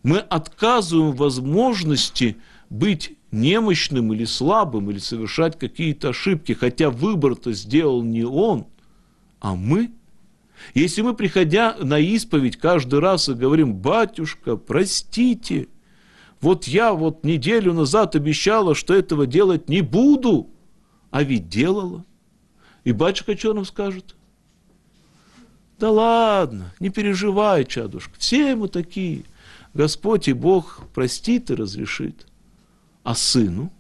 Мы отказываем в возможности быть немощным или слабым, или совершать какие-то ошибки, хотя выбор-то сделал не он, а мы. Если мы, приходя на исповедь, каждый раз и говорим: батюшка, простите, вот я вот неделю назад обещала, что этого делать не буду, а ведь делала. И батюшка что нам скажет? Да ладно, не переживай, чадушка, все мы такие. Господь и Бог простит и разрешит. А сыну?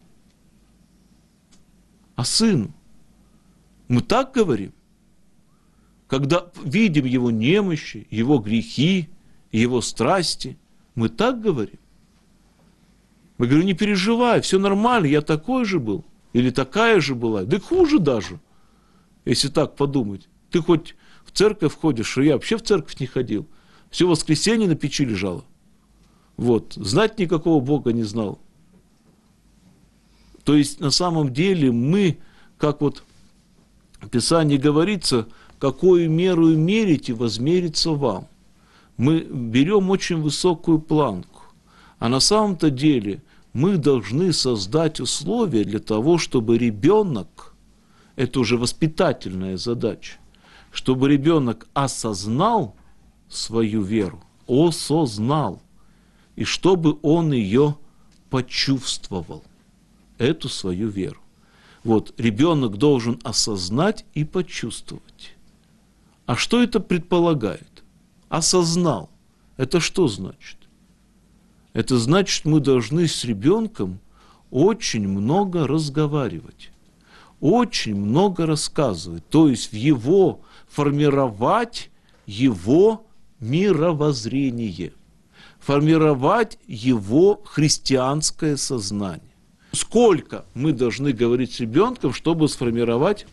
А сыну? Мы так говорим? Когда видим его немощи, его грехи, его страсти, мы так говорим? Мы говорим: не переживай, все нормально, я такой же был, или такая же была, да хуже даже, если так подумать. Ты хоть в церковь ходишь, а я вообще в церковь не ходил, все воскресенье на печи лежало. Вот, знать никакого Бога не знал. То есть, на самом деле, мы, как вот в Писании говорится, какую меру мерите, возмерится вам. Мы берем очень высокую планку. А на самом-то деле мы должны создать условия для того, чтобы ребенок, это уже воспитательная задача, чтобы ребенок осознал свою веру, осознал, и чтобы он ее почувствовал, эту свою веру. Вот, ребенок должен осознать и почувствовать. А что это предполагает? Осознал. Это что значит? Это значит, мы должны с ребенком очень много разговаривать, очень много рассказывать, то есть формировать его мировоззрение, формировать его христианское сознание. Сколько мы должны говорить с ребенком, чтобы сформировать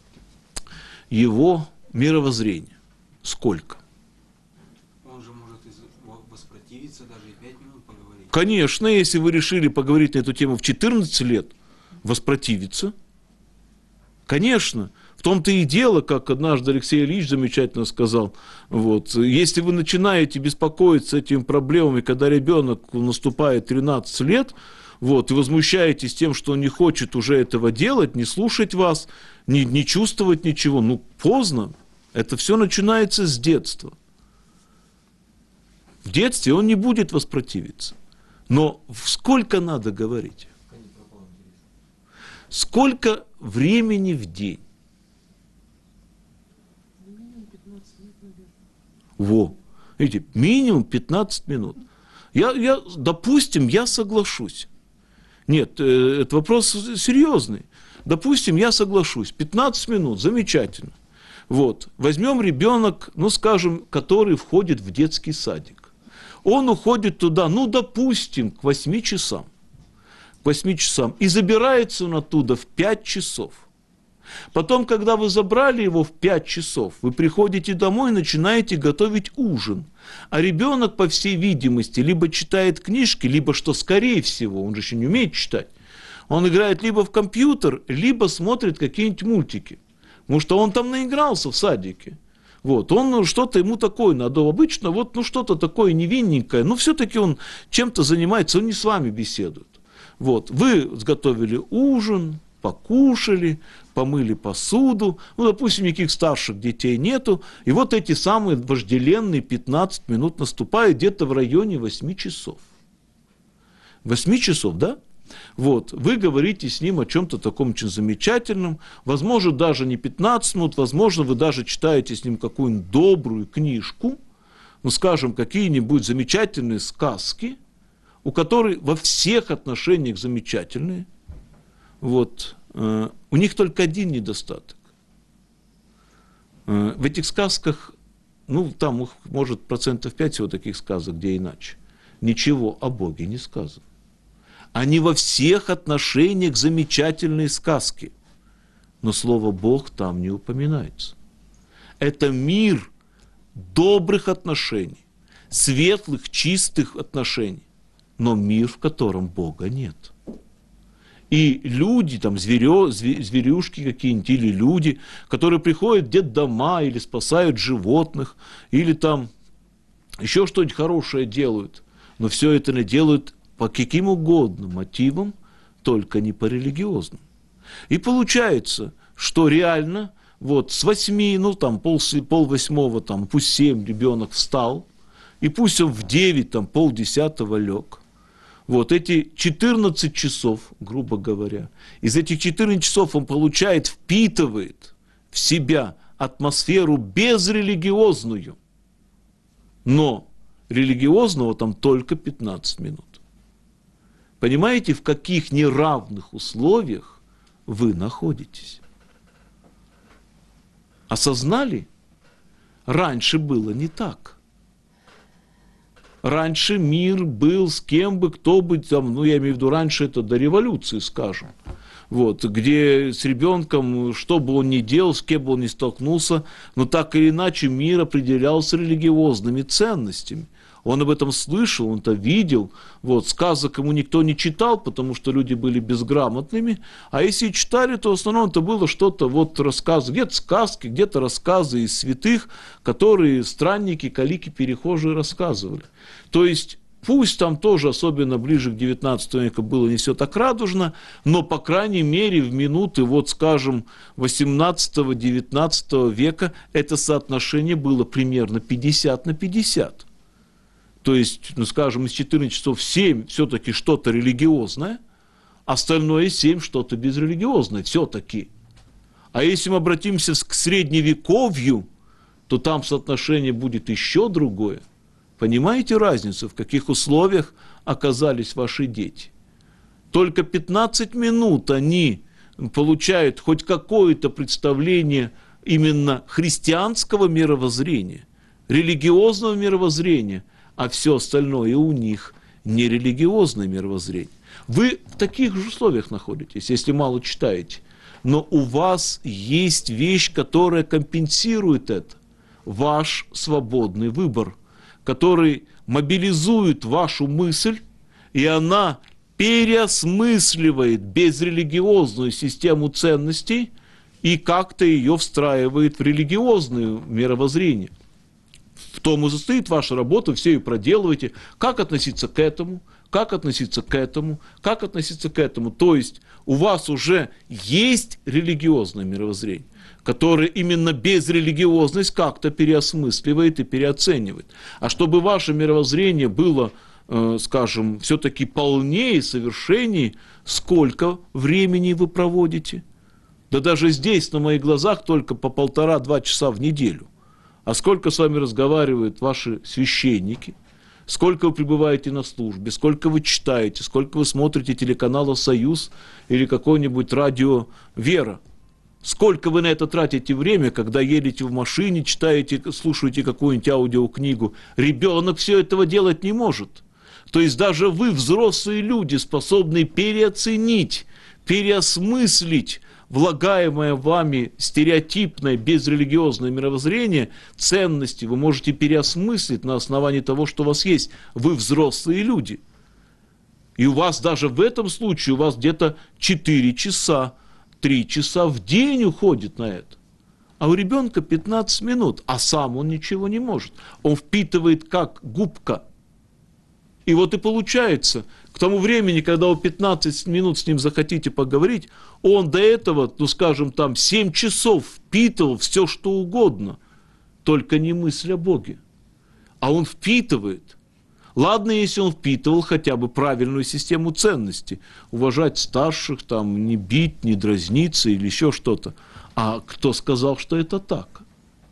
его мировоззрение? Сколько? Он же может воспротивиться, даже и 5 минут поговорить. Конечно, если вы решили поговорить на эту тему в 14 лет, воспротивиться. Конечно. В том-то и дело, как однажды Алексей Ильич замечательно сказал, вот, если вы начинаете беспокоиться этими проблемами, когда ребенок наступает 13 лет, вот, и возмущаетесь тем, что он не хочет уже этого делать, не слушать вас, не чувствовать ничего, ну, поздно. Это все начинается с детства. В детстве он не будет воспротивиться. Но сколько надо говорить? Сколько времени в день? Во, видите, минимум 15 минут. Допустим, я соглашусь. Нет, это вопрос серьезный. Допустим, я соглашусь. 15 минут, замечательно. Вот, возьмем ребенок, ну, скажем, который входит в детский садик. Он уходит туда, ну, допустим, к 8 часам. К 8 часам. И забирается он оттуда в 5 часов. Потом, когда вы забрали его в 5 часов, вы приходите домой и начинаете готовить ужин. А ребенок, по всей видимости, либо читает книжки, либо, что скорее всего, он же еще не умеет читать, он играет либо в компьютер, либо смотрит какие-нибудь мультики. Потому что он там наигрался в садике. Вот, он что-то ему такое надо. Обычно вот, ну, что-то такое невинненькое, но все-таки он чем-то занимается, он не с вами беседует. Вот, вы сготовили ужин, покушали, помыли посуду, ну, допустим, никаких старших детей нету, и вот эти самые вожделенные 15 минут наступают где-то в районе 8 часов. 8 часов, да? Вот, вы говорите с ним о чем-то таком очень замечательном, возможно, даже не 15 минут, возможно, вы даже читаете с ним какую-нибудь добрую книжку, ну, скажем, какие-нибудь замечательные сказки, у которых во всех отношениях замечательные. Вот, у них только один недостаток. В этих сказках, ну, там, может, 5% всего таких сказок, где иначе. Ничего о Боге не сказано. Они во всех отношениях замечательные сказки. Но слово «Бог» там не упоминается. Это мир добрых отношений, светлых, чистых отношений. Но мир, в котором Бога нет. И люди, там, зверюшки какие-нибудь, или люди, которые приходят в детдома, или спасают животных, или там еще что-нибудь хорошее делают. Но все это они делают по каким угодно мотивам, только не по религиозным. И получается, что реально вот с 8, ну там пол-восьмого, там, пусть 7 ребенок встал, и пусть он в 9, там, пол-10 лег. Вот эти 14 часов, грубо говоря, из этих 14 часов он получает, впитывает в себя атмосферу безрелигиозную. Но религиозного там только 15 минут. Понимаете, в каких неравных условиях вы находитесь? Осознали? Раньше было не так. Раньше мир был с кем бы, кто бы там, ну я имею в виду раньше, это до революции, скажем. Вот, где с ребенком, что бы он ни делал, с кем бы он ни столкнулся, но так или иначе мир определялся религиозными ценностями. Он об этом слышал, он это видел. Вот, сказок ему никто не читал, потому что люди были безграмотными. А если читали, то в основном это было что-то, вот рассказы, где-то сказки, где-то рассказы из святых, которые странники, калики, перехожие рассказывали. То есть, пусть там тоже, особенно ближе к 19 веку, было не все так радужно, но, по крайней мере, в минуты, вот, скажем, 18-19 века это соотношение было примерно 50 на 50. То есть, ну, скажем, из 14 часов 7 все-таки что-то религиозное, остальное 7 что-то безрелигиозное все-таки. А если мы обратимся к средневековью, то там соотношение будет еще другое. Понимаете разницу, в каких условиях оказались ваши дети? Только 15 минут они получают хоть какое-то представление именно христианского мировоззрения, религиозного мировоззрения, а все остальное у них нерелигиозное мировоззрение. Вы в таких же условиях находитесь, если мало читаете. Но у вас есть вещь, которая компенсирует это. Ваш свободный выбор, который мобилизует вашу мысль, и она переосмысливает безрелигиозную систему ценностей и как-то ее встраивает в религиозное мировоззрение. В том и состоит ваша работа, все ее проделываете. Как относиться к этому, как относиться к этому, как относиться к этому. То есть у вас уже есть религиозное мировоззрение, которое именно безрелигиозность как-то переосмысливает и переоценивает. А чтобы ваше мировоззрение было, скажем, все-таки полнее, совершеннее, сколько времени вы проводите? Да даже здесь, на моих глазах, только по 1,5-2 часа в неделю. А сколько с вами разговаривают ваши священники, сколько вы пребываете на службе, сколько вы читаете, сколько вы смотрите телеканала «Союз» или какое-нибудь радио «Вера». Сколько вы на это тратите время, когда едете в машине, читаете, слушаете какую-нибудь аудиокнигу. Ребенок все этого делать не может. То есть даже вы, взрослые люди, способны переоценить, переосмыслить влагаемое вами стереотипное безрелигиозное мировоззрение, ценности вы можете переосмыслить на основании того, что у вас есть. Вы взрослые люди. И у вас даже в этом случае, у вас где-то 4 часа, 3 часа в день уходит на это. А у ребенка 15 минут, а сам он ничего не может. Он впитывает как губка. И вот и получается, к тому времени, когда вы 15 минут с ним захотите поговорить, он до этого, ну скажем, там 7 часов впитывал все, что угодно, только не мысль о Боге. А он впитывает. Ладно, если он впитывал хотя бы правильную систему ценностей, уважать старших, там, не бить, не дразниться или еще что-то. А кто сказал, что это так?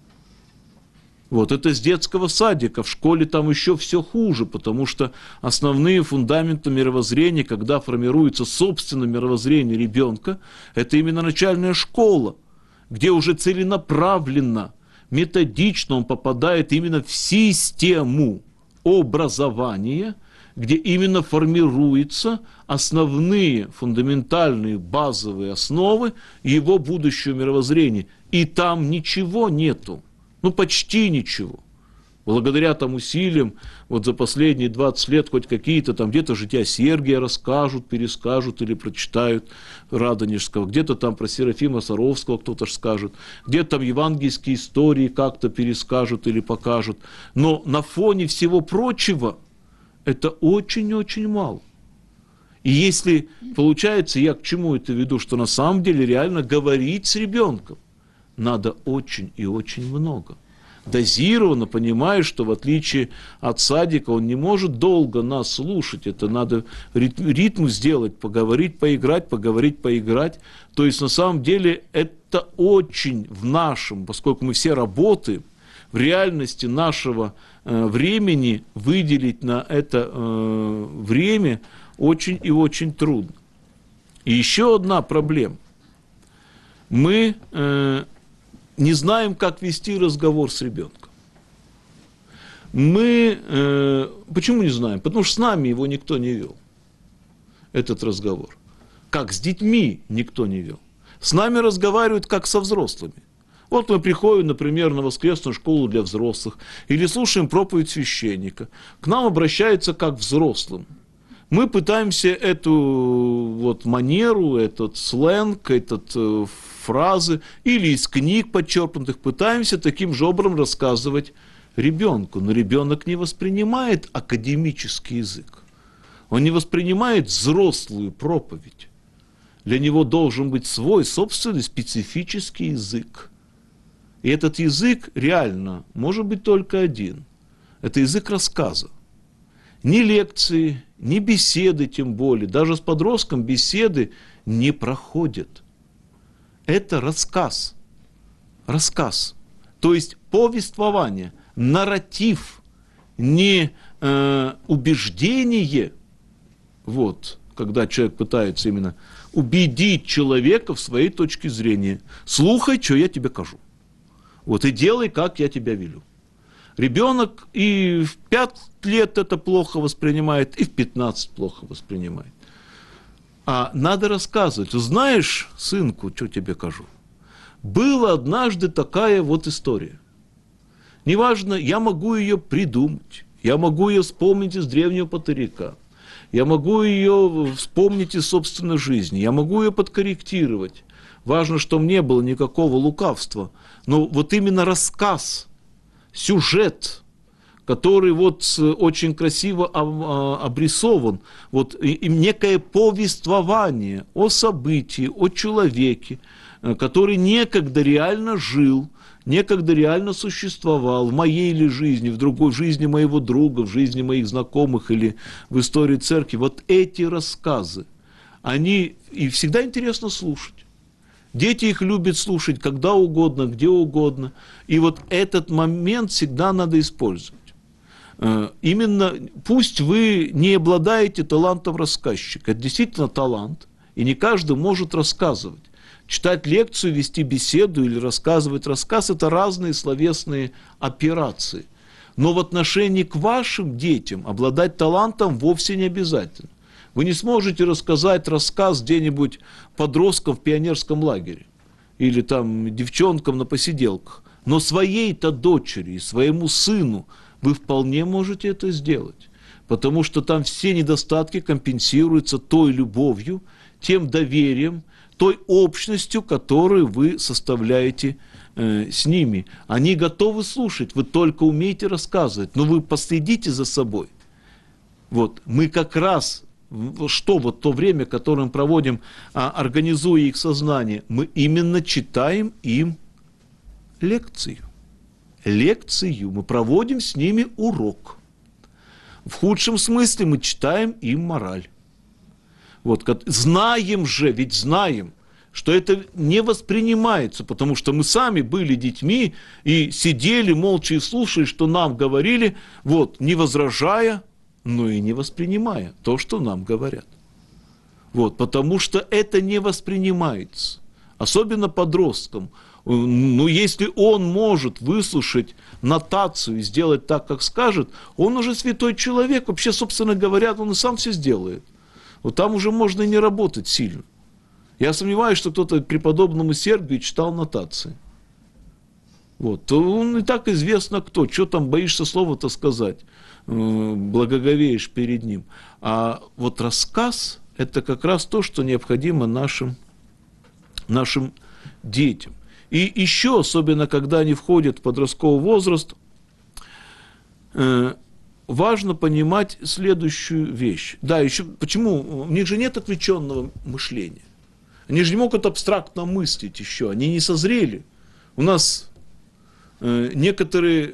Вот это с детского садика, в школе там еще все хуже, потому что основные фундаменты мировоззрения, когда формируется собственное мировоззрение ребенка, это именно начальная школа, где уже целенаправленно, методично он попадает именно в систему образования, где именно формируются основные, фундаментальные, базовые основы его будущего мировоззрения. И там ничего нету. Ну, почти ничего. Благодаря там усилиям, вот за последние 20 лет хоть какие-то там где-то жития Сергия расскажут, перескажут или прочитают Радонежского, где-то там про Серафима Саровского кто-то скажет, где-то там евангельские истории как-то перескажут или покажут. Но на фоне всего прочего, Это очень-очень мало. И если, получается, я к чему это веду, что на самом деле реально говорить с ребенком надо очень и очень много. Дозированно, понимая, что в отличие от садика он не может долго нас слушать. Это надо ритм сделать, поговорить, поиграть, поговорить, поиграть. То есть на самом деле это очень в нашем, поскольку мы все работаем, в реальности нашего времени выделить на это время очень и очень трудно. И еще одна проблема. Мы не знаем, как вести разговор с ребенком. Почему не знаем? Потому что с нами его никто не вел, этот разговор. Как с детьми никто не вел. С нами разговаривают, как со взрослыми. Вот мы приходим, например, на воскресную школу для взрослых, или слушаем проповедь священника. К нам обращаются как к взрослым. Мы пытаемся эту вот манеру, этот сленг, фразы или из книг подчеркнутых, пытаемся таким же образом рассказывать ребенку. Но ребенок не воспринимает академический язык. Он не воспринимает взрослую проповедь. Для него должен быть свой собственный специфический язык. И этот язык реально может быть только один. Это язык рассказа. Ни лекции, ни беседы тем более, даже с подростком беседы не проходят. Это рассказ. Рассказ. То есть повествование, нарратив, не убеждение. Вот, когда человек пытается именно убедить человека в своей точке зрения. Слухай, что я тебе кажу. Вот, и делай, как я тебя велю. Ребенок и в 5 лет это плохо воспринимает, и в 15 плохо воспринимает. А надо рассказывать. Знаешь, сынку, что тебе кажу? Была однажды такая вот история. Неважно, я могу ее придумать, я могу ее вспомнить из древнего патырика, я могу ее вспомнить из собственной жизни, я могу ее подкорректировать. Важно, чтобы не было никакого лукавства. Но вот именно рассказ, сюжет, который вот очень красиво обрисован, вот и некое повествование о событии, о человеке, который некогда реально жил, некогда реально существовал в моей или жизни, в другой жизни моего друга, в жизни моих знакомых или в истории церкви. Вот эти рассказы, они и всегда интересно слушать. Дети их любят слушать когда угодно, где угодно. И вот этот момент всегда надо использовать. Именно, пусть вы не обладаете талантом рассказчика, это действительно талант, и не каждый может рассказывать. Читать лекцию, вести беседу или рассказывать рассказ – это разные словесные операции. Но в отношении к вашим детям обладать талантом вовсе не обязательно. Вы не сможете рассказать рассказ где-нибудь подросткам в пионерском лагере или там девчонкам на посиделках, но своей-то дочери и своему сыну вы вполне можете это сделать, потому что там все недостатки компенсируются той любовью, тем доверием, той общностью, которую вы составляете с ними. Они готовы слушать, вы только умеете рассказывать, но вы последите за собой. Вот, мы как раз, что вот то время, которое мы проводим, организуя их сознание, мы именно читаем им лекцию. Лекцию. Мы проводим с ними урок. В худшем смысле мы читаем им мораль. Вот, знаем же, ведь знаем, что это не воспринимается, потому что мы сами были детьми и сидели молча и слушали, что нам говорили, вот, не возражая, но и не воспринимая то, что нам говорят. Вот, потому что это не воспринимается. Особенно подросткам. Ну, если он может выслушать нотацию и сделать так, как скажет, он уже святой человек. Вообще, собственно говоря, он и сам все сделает. Вот там уже можно и не работать сильно. Я сомневаюсь, что кто-то преподобному Сергию читал нотации. Вот. Он и так известно кто. Что там боишься слова-то сказать? Благоговеешь перед ним. А вот рассказ – это как раз то, что необходимо нашим детям. И еще, особенно когда они входят в подростковый возраст, важно понимать следующую вещь. Да, еще почему? У них же нет отвлеченного мышления. Они же не могут абстрактно мыслить еще, они не созрели. У нас некоторые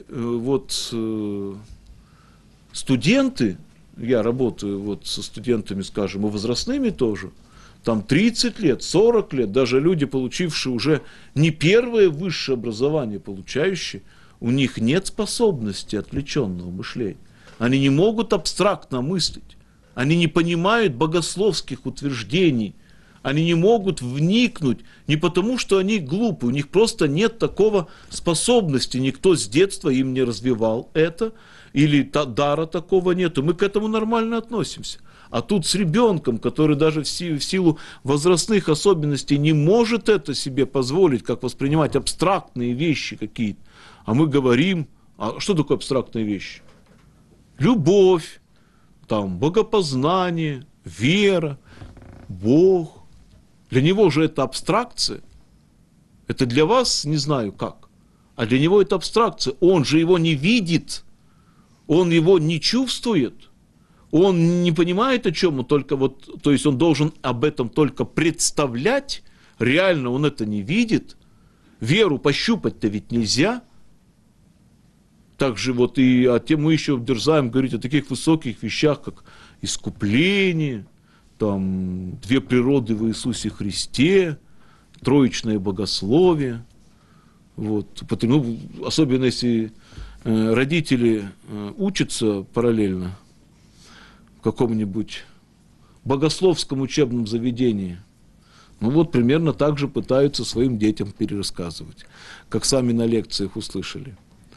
студенты, я работаю вот со студентами, скажем, и возрастными тоже, там 30 лет, 40 лет, даже люди, получившие уже не первое высшее образование, получающие, у них нет способности отвлеченного мышления. Они не могут абстрактно мыслить, они не понимают богословских утверждений, они не могут вникнуть не потому, что они глупы, у них просто нет такого способности, никто с детства им не развивал это, или дара такого нету, мы к этому нормально относимся. А тут с ребенком, который даже в силу возрастных особенностей не может это себе позволить, как воспринимать абстрактные вещи какие-то, а мы говорим, а что такое абстрактные вещи? Любовь, там, богопознание, вера, Бог. Для него же это абстракция. Это для вас не знаю как. А для него это абстракция. Он же его не видит. Он его не чувствует. Он не понимает, о чем он только то есть он должен об этом только представлять. Реально он это не видит. Веру пощупать-то ведь нельзя. Также мы еще дерзаем говорить о таких высоких вещах, как искупление, там, две природы в Иисусе Христе, троичное богословие. Особенно если родители учатся параллельно в каком-нибудь богословском учебном заведении, примерно так же пытаются своим детям перерассказывать, как сами на лекциях услышали.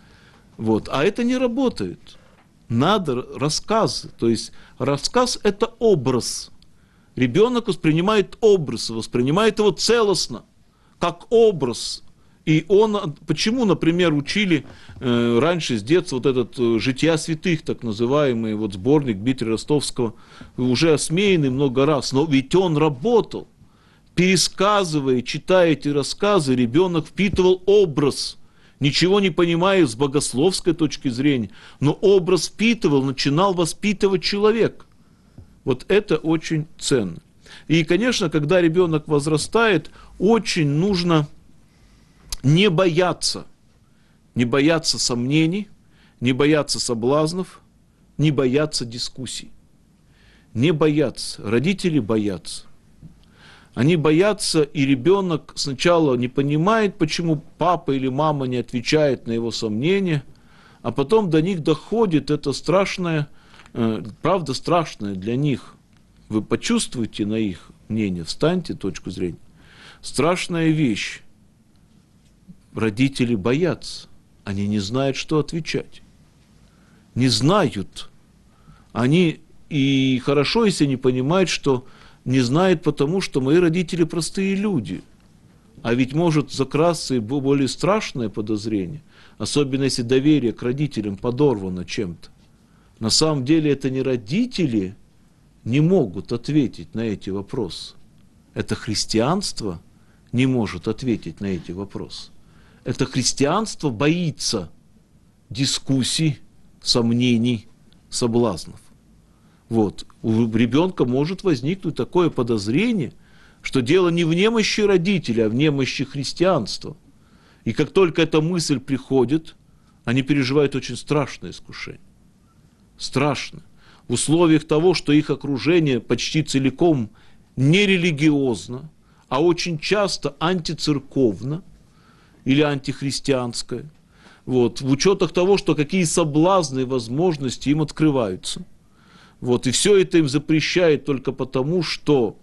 А это не работает. Надо рассказы. То есть рассказ – это образ. Ребенок воспринимает образ, воспринимает его целостно, как образ. И почему, например, учили раньше с детства этот «Жития святых», так называемый сборник Дмитрия Ростовского, уже осмеянный много раз, но ведь он работал. Пересказывая, читая эти рассказы, ребенок впитывал образ, ничего не понимая с богословской точки зрения, но образ впитывал, начинал воспитывать человек. Это очень ценно. И, конечно, когда ребенок возрастает, очень нужно не бояться сомнений, не бояться соблазнов, не бояться дискуссий. Не бояться. Родители боятся. Они боятся, и ребенок сначала не понимает, почему папа или мама не отвечает на его сомнения, а потом до них доходит это страшное, правда страшное для них. Вы почувствуете на их мнение, встаньте, точку зрения. Страшная вещь. Родители боятся, они не знают, что отвечать. Не знают. Они, и хорошо, если не понимают, что не знают, потому что мои родители простые люди. А ведь может закрасться и более страшное подозрение, особенно если доверие к родителям подорвано чем-то. На самом деле это не родители не могут ответить на эти вопросы. Это христианство не может ответить на эти вопросы. Это христианство боится дискуссий, сомнений, соблазнов. У ребенка может возникнуть такое подозрение, что дело не в немощи родителей, а в немощи христианства. И как только эта мысль приходит, они переживают очень страшное искушение. Страшно. В условиях того, что их окружение почти целиком не религиозно, а очень часто антицерковно или антихристианское, в учетах того, что какие соблазны и возможности им открываются. И все это им запрещает только потому, что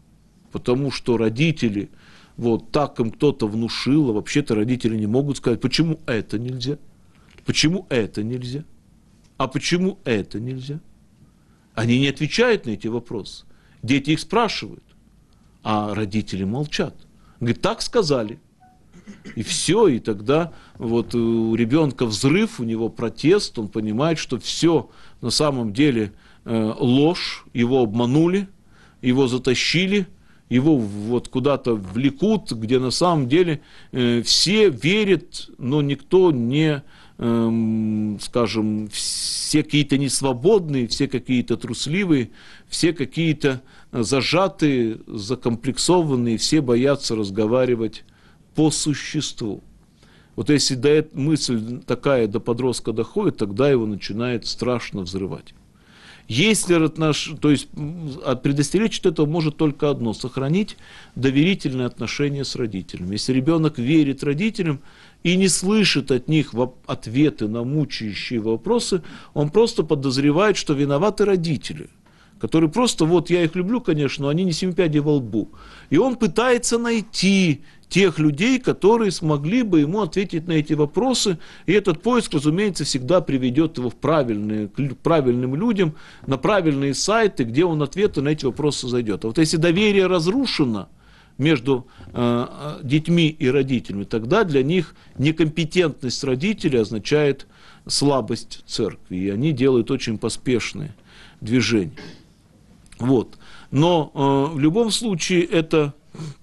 родители, так им кто-то внушил, а вообще-то родители не могут сказать, почему это нельзя, почему это нельзя, а почему это нельзя. Они не отвечают на эти вопросы. Дети их спрашивают, а родители молчат. Говорит, так сказали. И все, и тогда у ребенка взрыв, у него протест, он понимает, что все на самом деле ложь, его обманули, его затащили, его куда-то влекут, где на самом деле все верят, но никто не скажем, все какие-то несвободные, все какие-то трусливые, все какие-то зажатые, закомплексованные, все боятся разговаривать по существу. Вот если мысль такая до подростка доходит, тогда его начинает страшно взрывать. Если то есть предостеречь от этого может только одно – сохранить доверительные отношения с родителями. Если ребенок верит родителям и не слышит от них ответы на мучающие вопросы, он просто подозревает, что виноваты родители, которые просто, вот я их люблю, конечно, но они не 7 пядей во лбу. И он пытается найти тех людей, которые смогли бы ему ответить на эти вопросы. И этот поиск, разумеется, всегда приведет его к правильным людям, на правильные сайты, где он ответы на эти вопросы зайдет. А вот если доверие разрушено между детьми и родителями, тогда для них некомпетентность родителей означает слабость церкви. И они делают очень поспешные движения. Вот. Но в любом случае это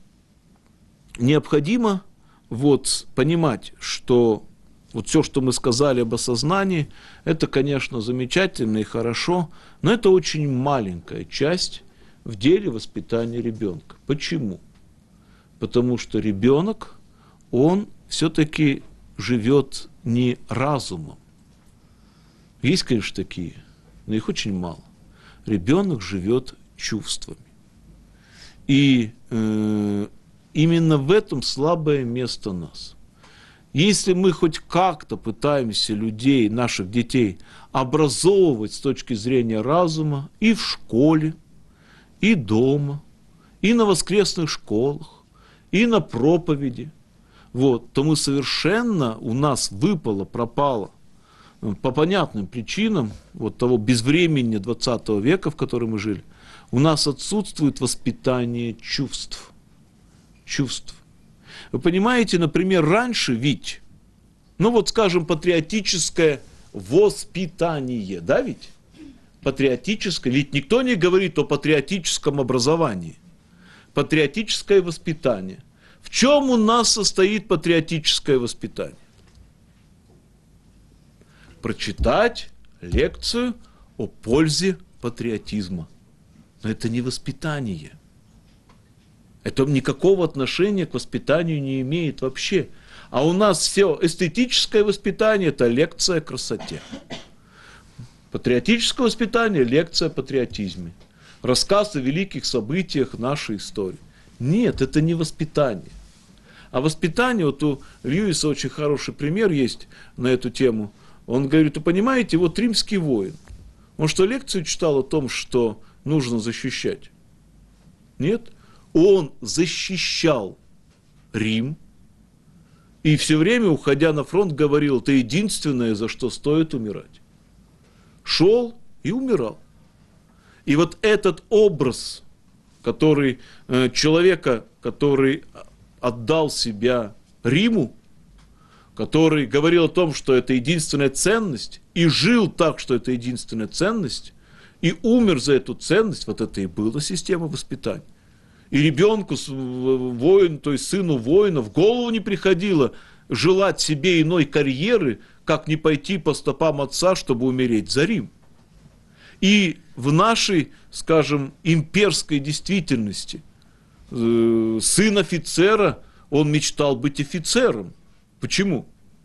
необходимо понимать, что вот все, что мы сказали об осознании, это, конечно, замечательно и хорошо, но это очень маленькая часть в деле воспитания ребенка. Почему? Потому что ребенок, он все-таки живет не разумом. Есть, конечно, такие, но их очень мало. Ребенок живет чувствами. И именно в этом слабое место нас. Если мы хоть как-то пытаемся людей, наших детей, образовывать с точки зрения разума и в школе, и дома, и на воскресных школах, и на проповеди, то мы совершенно, у нас пропало, по понятным причинам, того безвремени 20 века, в котором мы жили, у нас отсутствует воспитание чувств. Вы понимаете, например, раньше ведь, скажем, патриотическое воспитание, да ведь? Патриотическое, ведь никто не говорит о патриотическом образовании. Патриотическое воспитание. В чем у нас состоит патриотическое воспитание? Прочитать лекцию о пользе патриотизма. Но это не воспитание. Это никакого отношения к воспитанию не имеет вообще. А у нас все эстетическое воспитание – это лекция о красоте. Патриотическое воспитание – лекция о патриотизме. Рассказ о великих событиях нашей истории. Нет, это не воспитание. А воспитание, у Льюиса очень хороший пример есть на эту тему. Он говорит, вы понимаете, римский воин. Он что, лекцию читал о том, что нужно защищать? Нет. Он защищал Рим и все время, уходя на фронт, говорил, это единственное, за что стоит умирать. Шел и умирал. И этот образ, человека, который отдал себя Риму, который говорил о том, что это единственная ценность, и жил так, что это единственная ценность, и умер за эту ценность, это и была система воспитания. И ребенку, то есть сыну воина, в голову не приходило желать себе иной карьеры, как не пойти по стопам отца, чтобы умереть за Рим. И в нашей, скажем, имперской действительности сын офицера, он мечтал быть офицером. Почему?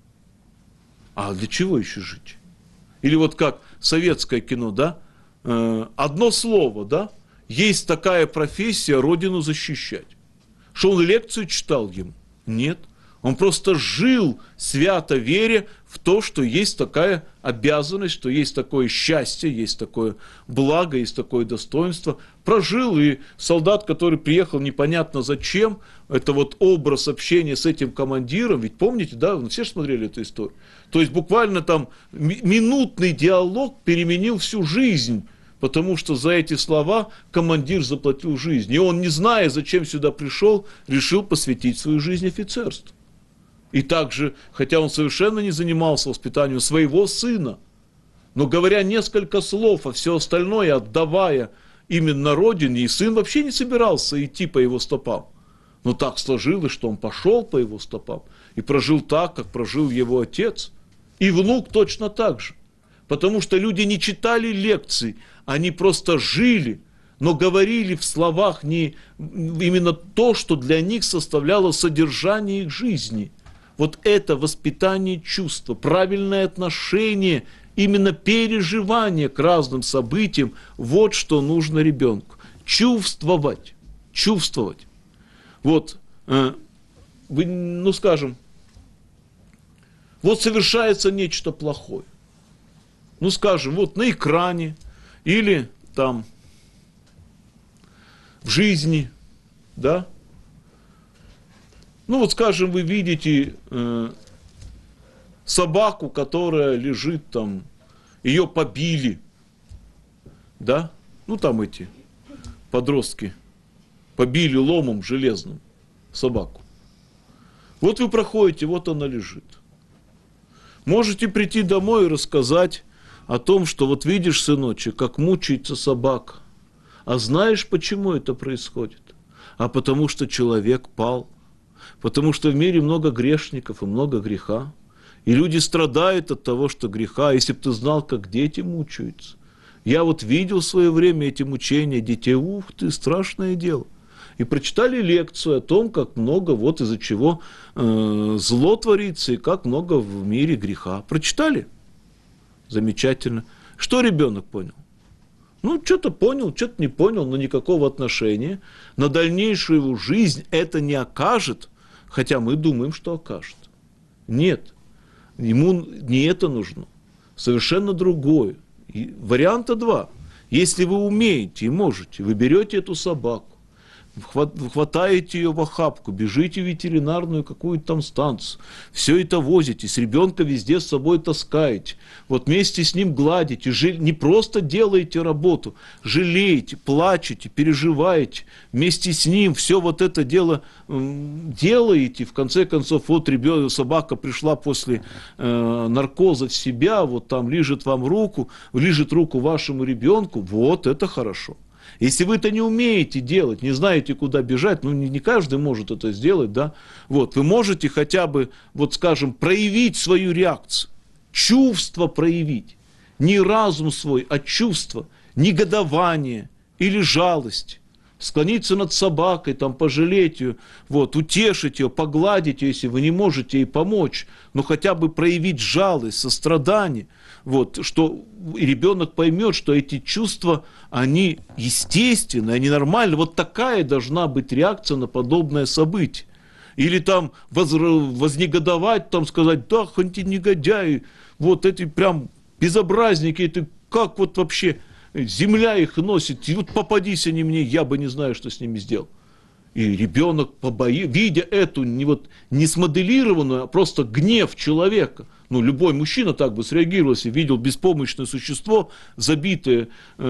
А для чего еще жить? Или как советское кино, да? Одно слово, да? Есть такая профессия – родину защищать. Что он лекцию читал ему? Нет. Он просто жил свято веря в то, что есть такая обязанность, что есть такое счастье, есть такое благо, есть такое достоинство. Прожил, и солдат, который приехал непонятно зачем, это образ общения с этим командиром, ведь помните, да, все же смотрели эту историю. То есть буквально там минутный диалог переменил всю жизнь. Потому что за эти слова командир заплатил жизнь. И он, не зная, зачем сюда пришел, решил посвятить свою жизнь офицерству. И также, хотя он совершенно не занимался воспитанием своего сына, но говоря несколько слов, а все остальное отдавая именно родине, и сын вообще не собирался идти по его стопам. Но так сложилось, что он пошел по его стопам и прожил так, как прожил его отец. И внук точно так же. Потому что люди не читали лекций, они просто жили, но говорили в словах не именно то, что для них составляло содержание их жизни. Вот это воспитание чувства, правильное отношение, именно переживание к разным событиям, вот что нужно ребенку. Чувствовать, чувствовать. Вот, вы, ну скажем, вот совершается нечто плохое. Ну скажем, вот на экране или там в жизни, да. Ну вот скажем, вы видите собаку, которая лежит там, ее побили, да. Ну там эти подростки побили ломом железным собаку. Вот вы проходите, вот она лежит. Можете прийти домой и рассказать о том, что вот видишь, сыночек, как мучается собака. А знаешь, почему это происходит? А потому что человек пал. Потому что в мире много грешников и много греха. И люди страдают от того, что греха. Если бы ты знал, как дети мучаются. Я вот видел в свое время эти мучения детей. Ух ты, страшное дело. И прочитали лекцию о том, как много, вот из-за чего зло творится и как много в мире греха. Прочитали? Замечательно. Что ребенок понял? Ну, что-то понял, что-то не понял, но никакого отношения на дальнейшую его жизнь это не окажет, хотя мы думаем, что окажет. Нет, ему не это нужно, совершенно другое. И варианта два. Если вы умеете и можете, вы берете эту собаку, хватаете ее в охапку, бежите в ветеринарную какую-то там станцию, все это возите, с ребенка везде с собой таскаете, вот вместе с ним гладите, не просто делаете работу, жалеете, плачете, переживаете, вместе с ним все вот это дело делаете, в конце концов, вот ребенок, собака пришла после наркоза в себя, вот там лижет вам руку, лижет руку вашему ребенку, вот это хорошо. Если вы это не умеете делать, не знаете, куда бежать, ну не каждый может это сделать, да, вот, вы можете хотя бы, вот скажем, проявить свою реакцию, чувство проявить, не разум свой, а чувство, негодование или жалость, склониться над собакой, там, пожалеть ее, вот, утешить ее, погладить ее, если вы не можете ей помочь, но хотя бы проявить жалость, сострадание, вот, что ребенок поймет, что эти чувства, они естественны, они нормальны. Вот такая должна быть реакция на подобное событие. Или там вознегодовать, там сказать, да, хоть и негодяи, вот эти прям безобразники, это как вот вообще земля их носит, и вот попадись они мне, я бы не знаю, что с ними сделал. И ребенок, видя эту не смоделированную, а просто гнев человека, ну, любой мужчина так бы среагировал, если видел беспомощное существо, забитое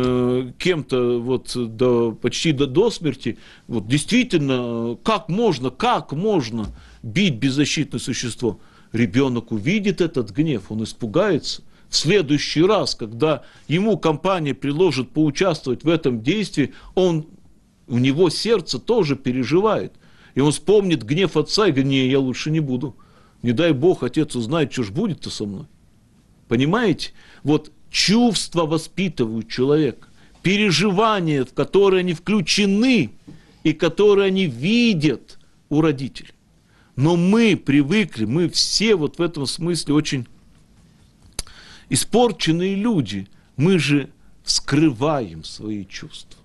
кем-то вот, почти до смерти. Вот, действительно, как можно бить беззащитное существо? Ребенок увидит этот гнев, он испугается. В следующий раз, когда ему компания предложит поучаствовать в этом действии, у него сердце тоже переживает. И он вспомнит гнев отца и говорит, не, я лучше не буду. Не дай Бог, отец узнает, что ж будет-то со мной. Понимаете? Вот чувства воспитывают человека. Переживания, в которые они включены и которые они видят у родителей. Но мы привыкли, мы все вот в этом смысле очень испорченные люди. Мы же скрываем свои чувства.